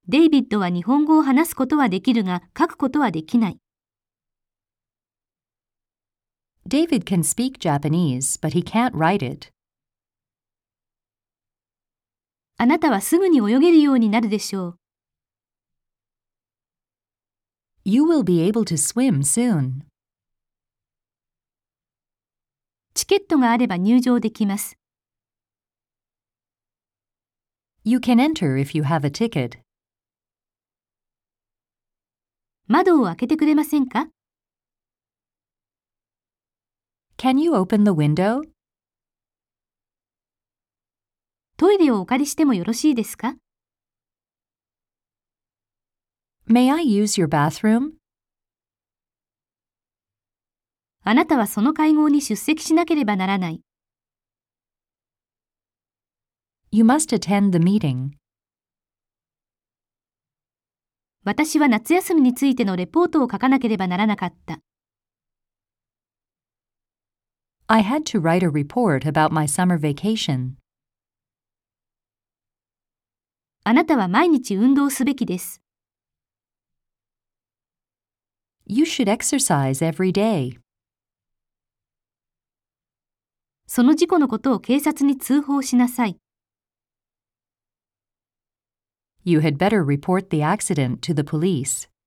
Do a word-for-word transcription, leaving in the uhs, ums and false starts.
デイビッドは日本語を話すことはできるが書くことはできない。 David can speak Japanese, but he can't write it. あなたはすぐに泳げるようになるでしょう。 You will be able to swim soon. チケットがあれば入場できます。 You can enter if you have a ticket. 窓を開けてくれませんか？ Can you open the window? トイレをお借りしてもよろしいですか？ May I use your bathroom? あなたはその会合に出席しなければならない。 You must attend the meeting. 私は夏休みについてのレポートを書かなければならなかった。 I had to write a report about my summer vacation. あなたは毎日運動すべきです。 You should exercise every day. その事故のことを警察に通報しなさい。 You had better report the accident to the police.